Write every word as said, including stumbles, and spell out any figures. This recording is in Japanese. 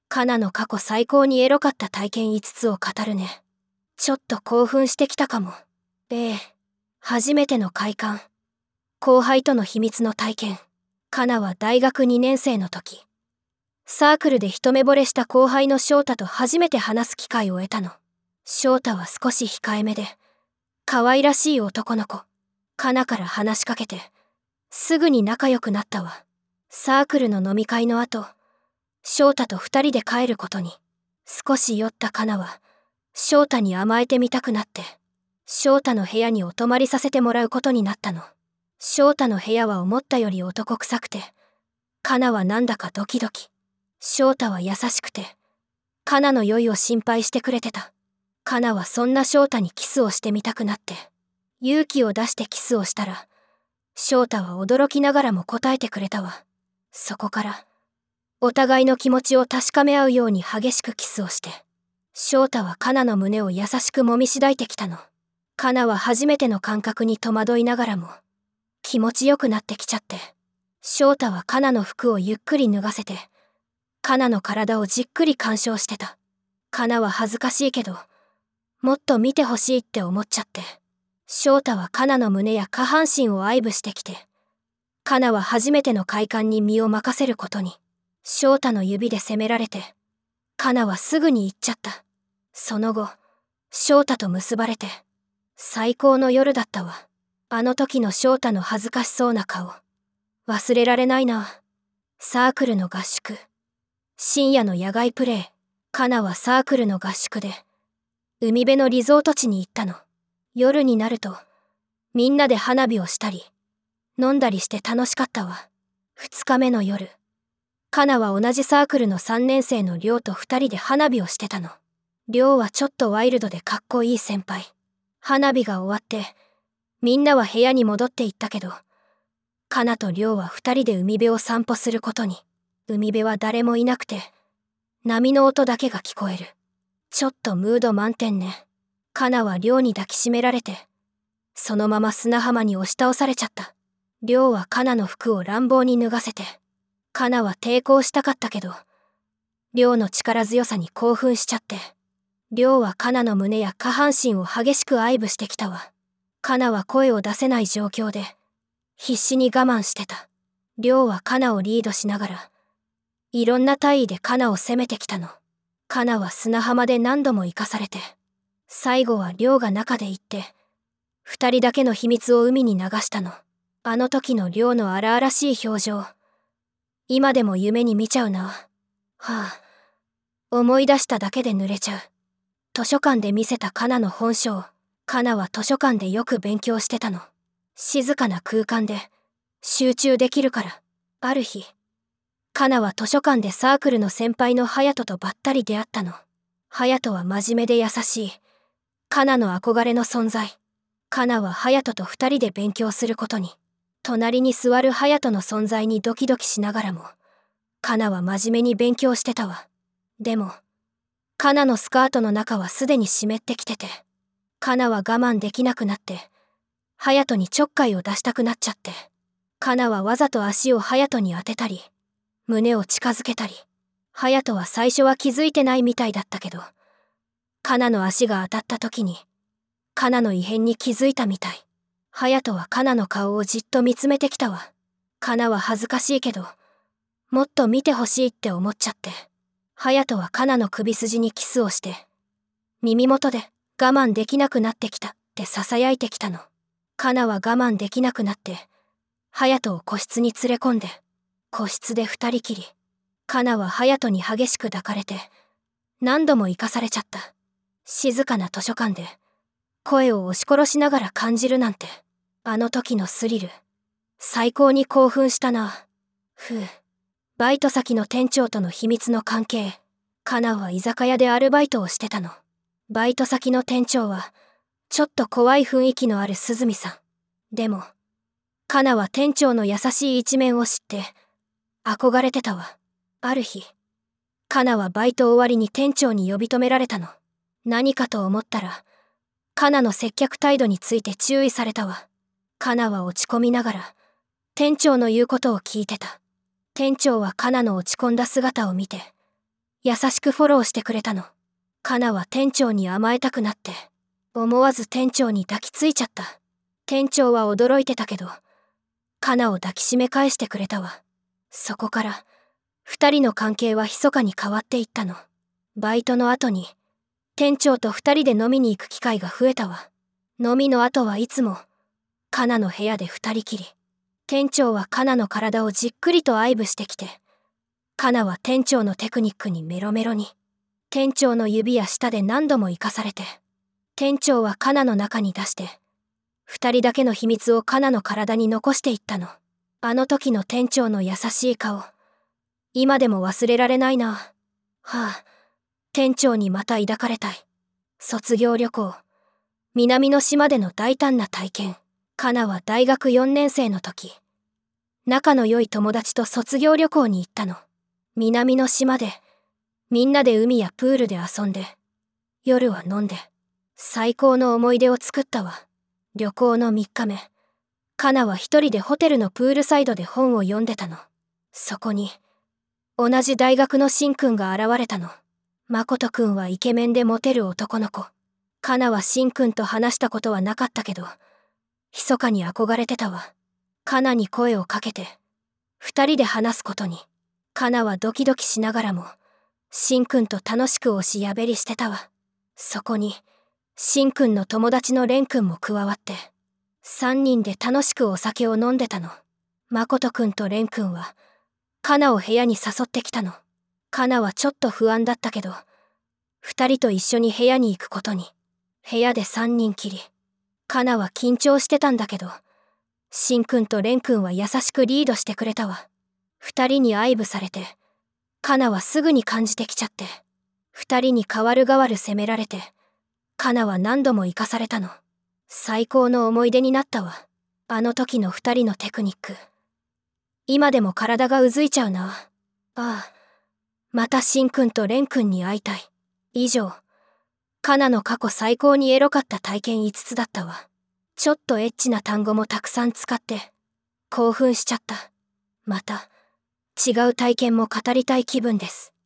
カナの過去最高にエロかった体験いつつを語るね。ちょっと興奮してきたかも。ええ。初めての快感。後輩との秘密の体験。カナは大学にねん生の時、サークルで一目惚れした後輩の翔太と初めて話す機会を得たの。翔太は少し控えめで、可愛らしい男の子。カナから話しかけて、すぐに仲良くなったわ。サークルの飲み会の後、翔太と二人で帰ることに。少し酔ったカナは、翔太に甘えてみたくなって、翔太の部屋にお泊まりさせてもらうことになったの。翔太の部屋は思ったより男臭くて、カナはなんだかドキドキ。翔太は優しくて、カナの酔いを心配してくれてた。カナはそんな翔太にキスをしてみたくなって、勇気を出してキスをしたら、翔太は驚きながらも答えてくれたわ。そこから、お互いの気持ちを確かめ合うように激しくキスをして、翔太はカナの胸を優しく揉みしだいてきたの。カナは初めての感覚に戸惑いながらも、気持ちよくなってきちゃって、翔太はカナの服をゆっくり脱がせて、カナの体をじっくり鑑賞してた。カナは恥ずかしいけど、もっと見てほしいって思っちゃって、翔太はカナの胸や下半身を愛撫してきて、カナは初めての快感に身を任せることに、翔太の指で責められて、カナはすぐに行っちゃった。その後、翔太と結ばれて、最高の夜だったわ。あの時の翔太の恥ずかしそうな顔。忘れられないな。サークルの合宿。深夜の野外プレイ。カナはサークルの合宿で、海辺のリゾート地に行ったの。夜になると、みんなで花火をしたり、飲んだりして楽しかったわ。二日目の夜、カナは同じサークルのさんねん生のリョウと二人で花火をしてたの。リョウはちょっとワイルドでかっこいい先輩。花火が終わって、みんなは部屋に戻っていったけど、カナとリョウは二人で海辺を散歩することに。海辺は誰もいなくて、波の音だけが聞こえる。ちょっとムード満点ね。カナはリョウに抱きしめられて、そのまま砂浜に押し倒されちゃった。リョウはカナの服を乱暴に脱がせて、カナは抵抗したかったけど、リョウの力強さに興奮しちゃって、リョウはカナの胸や下半身を激しく愛撫してきたわ。カナは声を出せない状況で、必死に我慢してた。リョウはカナをリードしながら、いろんな体位でカナを攻めてきたの。カナは砂浜で何度も生かされて、最後はリョウが中で行って、二人だけの秘密を海に流したの。あの時のリョウの荒々しい表情。今でも夢に見ちゃうな。はあ、思い出しただけで濡れちゃう。図書館で見せたカナの本性。カナは図書館でよく勉強してたの。静かな空間で集中できるから。ある日、カナは図書館でサークルの先輩のハヤトとばったり出会ったの。ハヤトは真面目で優しい、カナの憧れの存在。カナはハヤトと二人で勉強することに。隣に座るハヤトの存在にドキドキしながらも、カナは真面目に勉強してたわ。でも、カナのスカートの中はすでに湿ってきてて、カナは我慢できなくなって、ハヤトにちょっかいを出したくなっちゃって、カナはわざと足をハヤトに当てたり、胸を近づけたり。ハヤトは最初は気づいてないみたいだったけど、カナの足が当たった時に、カナの異変に気づいたみたい。ハヤトはカナの顔をじっと見つめてきたわ。カナは恥ずかしいけど、もっと見てほしいって思っちゃって。ハヤトはカナの首筋にキスをして、耳元で我慢できなくなってきたって囁いてきたの。カナは我慢できなくなって、ハヤトを個室に連れ込んで、個室で二人きり。カナはハヤトに激しく抱かれて、何度も生かされちゃった。静かな図書館で、声を押し殺しながら感じるなんて、あの時のスリル、最高に興奮したな。ふう。バイト先の店長との秘密の関係。カナは居酒屋でアルバイトをしてたの。バイト先の店長は、ちょっと怖い雰囲気のある鈴見さん。でも、カナは店長の優しい一面を知って、憧れてたわ。ある日、カナはバイト終わりに店長に呼び止められたの。何かと思ったら、カナの接客態度について注意されたわ。カナは落ち込みながら、店長の言うことを聞いてた。店長はカナの落ち込んだ姿を見て、 優しくフォローしてくれたの。カナは店長に甘えたくなって、思わず店長に抱きついちゃった。店長は驚いてたけど、カナを抱きしめ返してくれたわ。そこから、二人の関係は密かに変わっていったの。バイトの後に、店長と二人で飲みに行く機会が増えたわ。飲みの後はいつも、カナの部屋で二人きり。店長はカナの体をじっくりと愛撫してきて、カナは店長のテクニックにメロメロに。店長の指や舌で何度も生かされて、店長はカナの中に出して、二人だけの秘密をカナの体に残していったの。あの時の店長の優しい顔、今でも忘れられないな。はあ、店長にまた抱かれたい。卒業旅行、南の島での大胆な体験。カナは大学よねん生の時、仲の良い友達と卒業旅行に行ったの。南の島で、みんなで海やプールで遊んで、夜は飲んで、最高の思い出を作ったわ。旅行のみっかめ、カナは一人でホテルのプールサイドで本を読んでたの。そこに、同じ大学のシンくんが現れたの。マコトくんはイケメンでモテる男の子。カナはシンくんと話したことはなかったけど、密かに憧れてたわ。カナに声をかけて、二人で話すことに。カナはドキドキしながらも、シンくんと楽しく押しやべりしてたわ。そこに、シンくんの友達のレンくんも加わって、三人で楽しくお酒を飲んでたの。マコトくんとレンくんは、カナを部屋に誘ってきたの。カナはちょっと不安だったけど、二人と一緒に部屋に行くことに。部屋で三人きり。カナは緊張してたんだけど、シンくんとレンくんは優しくリードしてくれたわ。二人に愛撫されて、カナはすぐに感じてきちゃって、二人に代わる代わる責められて、カナは何度も生かされたの。最高の思い出になったわ。あの時の二人のテクニック。今でも体がうずいちゃうな。ああ、またシンくんとレンくんに会いたい。以上、カナの過去最高にエロかった体験いつつだったわ。ちょっとエッチな単語もたくさん使って、興奮しちゃった。また、違う体験も語りたい気分です。